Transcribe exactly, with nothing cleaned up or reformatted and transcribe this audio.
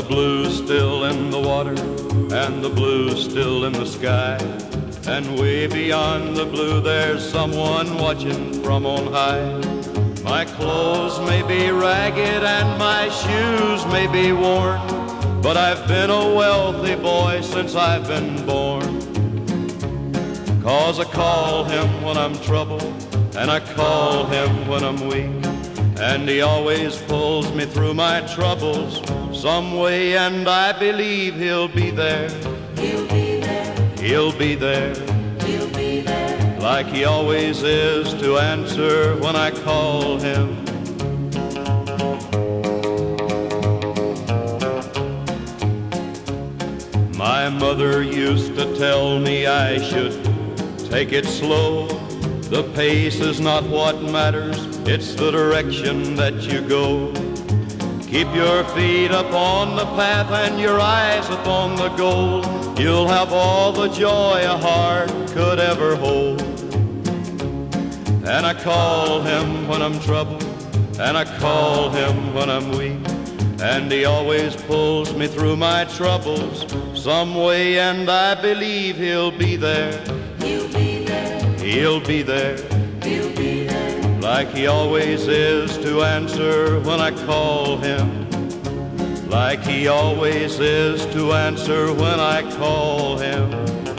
the blue's still in the water, and the blue's still in the sky, and way beyond the blue there's someone watching from on high. My clothes may be ragged and my shoes may be worn, but I've been a wealthy boy since I've been born. 'Cause I call him when I'm troubled, and I call him when I'm weak, and he always pulls me through my troubles some way, and I believe he'll be there. He'll be there. He'll be there. He'll be there. Like he always is to answer when I call him. My mother used to tell me I should take it slow. The pace is not what matters, it's the direction that you go. Keep your feet up on the path and your eyes upon the goal. You'll have all the joy a heart could ever hold. And I call him when I'm troubled, and I call him when I'm weak, and he always pulls me through my troubles some way, and I believe he'll be there. He'll be there. He'll be there. He'll be there. Like he always is to answer when I call him. Like he always is to answer when I call him.